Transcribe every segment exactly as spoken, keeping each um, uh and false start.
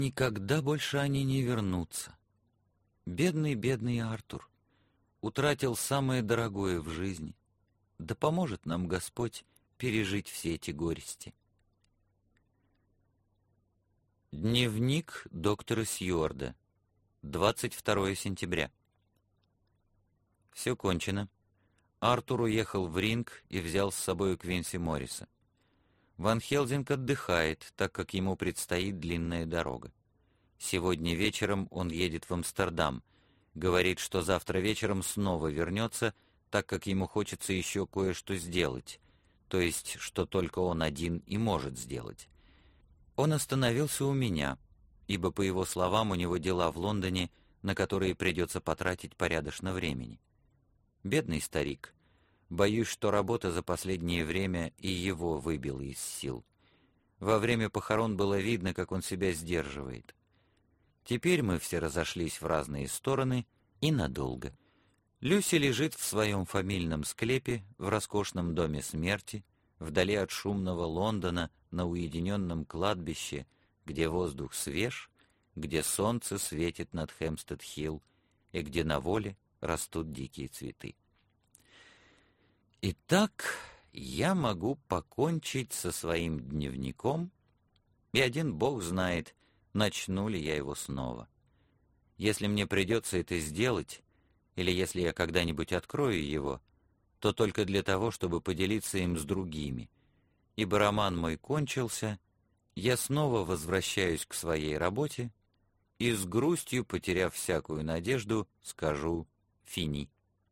Никогда больше они не вернутся. Бедный, бедный Артур утратил самое дорогое в жизни. Да поможет нам Господь пережить все эти горести. Дневник доктора Сьюарда. двадцать второе сентября. Все кончено. Артур уехал в Ринг и взял с собой Квинси Морриса. Ван Хелзинг отдыхает, так как ему предстоит длинная дорога. Сегодня вечером он едет в Амстердам. Говорит, что завтра вечером снова вернется, так как ему хочется еще кое-что сделать, то есть, что только он один и может сделать. Он остановился у меня, ибо, по его словам, у него дела в Лондоне, на которые придется потратить порядочно времени. Бедный старик. Боюсь, что работа за последнее время и его выбила из сил. Во время похорон было видно, как он себя сдерживает. Теперь мы все разошлись в разные стороны и надолго. Люси лежит в своем фамильном склепе в роскошном доме смерти, вдали от шумного Лондона, на уединенном кладбище, где воздух свеж, где солнце светит над Хэмпстед-Хилл и где на воле растут дикие цветы. Итак, я могу покончить со своим дневником, и один бог знает, начну ли я его снова. Если мне придется это сделать, или если я когда-нибудь открою его, то только для того, чтобы поделиться им с другими, ибо роман мой кончился, я снова возвращаюсь к своей работе и с грустью, потеряв всякую надежду, скажу «фини».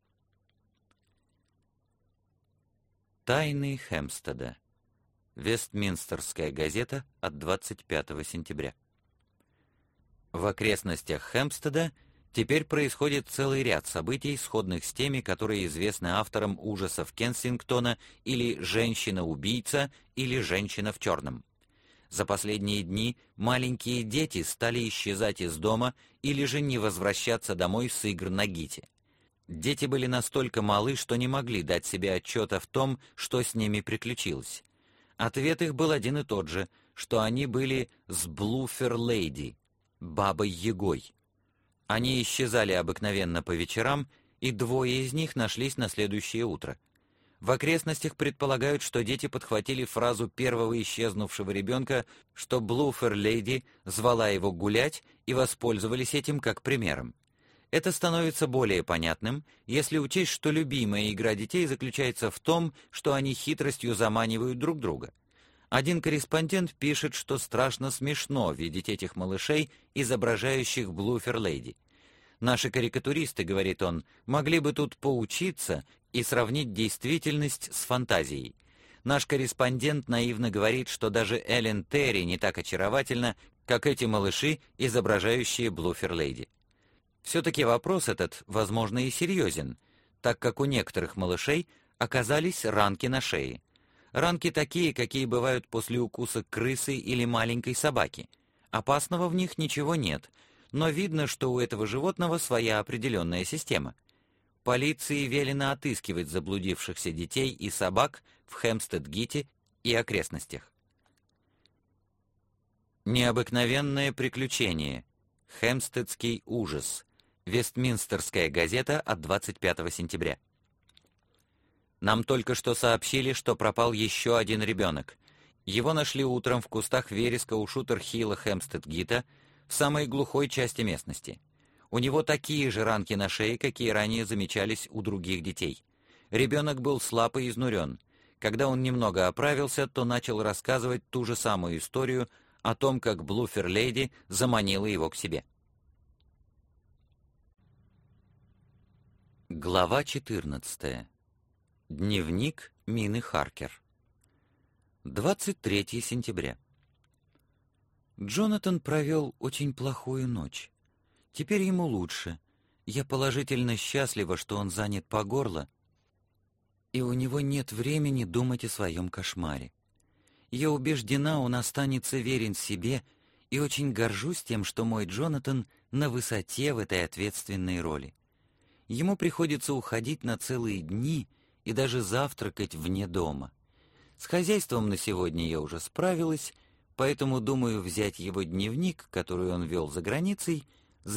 Тайны Хэмпстеда. Вестминстерская газета от двадцать пятого сентября. В окрестностях Хэмпстеда теперь происходит целый ряд событий, сходных с теми, которые известны авторам ужасов Кенсингтона или «Женщина-убийца» или «Женщина в черном». За последние дни маленькие дети стали исчезать из дома или же не возвращаться домой с игр на гите. Дети были настолько малы, что не могли дать себе отчета в том, что с ними приключилось. Ответ их был один и тот же, что они были с Блуфер-лейди, бабой-ягой. Они исчезали обыкновенно по вечерам, и двое из них нашлись на следующее утро. В окрестностях предполагают, что дети подхватили фразу первого исчезнувшего ребенка, что Блуфер-лейди звала его гулять, и воспользовались этим как примером. Это становится более понятным, если учесть, что любимая игра детей заключается в том, что они хитростью заманивают друг друга. Один корреспондент пишет, что страшно смешно видеть этих малышей, изображающих Блуфер-лейди. Наши карикатуристы, говорит он, могли бы тут поучиться и сравнить действительность с фантазией. Наш корреспондент наивно говорит, что даже Эллен Терри не так очаровательна, как эти малыши, изображающие Блуфер-лейди. Все-таки вопрос этот, возможно, и серьезен, так как у некоторых малышей оказались ранки на шее. Ранки такие, какие бывают после укуса крысы или маленькой собаки. Опасного в них ничего нет, но видно, что у этого животного своя определенная система. Полиции велено отыскивать заблудившихся детей и собак в Хэмпстед-Гите и окрестностях. Необыкновенное приключение. Хэмпстедский ужас. Вестминстерская газета от двадцать пятого сентября. Нам только что сообщили, что пропал еще один ребенок. Его нашли утром в кустах вереска у Шутер-Хилла Хэмпстед-Гита в самой глухой части местности. У него такие же ранки на шее, какие ранее замечались у других детей. Ребенок был слаб и изнурен. Когда он немного оправился, то начал рассказывать ту же самую историю о том, как Блуфер-лейди заманила его к себе. Глава четырнадцатая. Дневник Мины Харкер. двадцать третьего сентября. Джонатан провел очень плохую ночь. Теперь ему лучше. Я положительно счастлива, что он занят по горло, и у него нет времени думать о своем кошмаре. Я убеждена, он останется верен себе, и очень горжусь тем, что мой Джонатан на высоте в этой ответственной роли. Ему приходится уходить на целые дни и даже завтракать вне дома. С хозяйством на сегодня я уже справилась, поэтому думаю взять его дневник, который он вел за границей,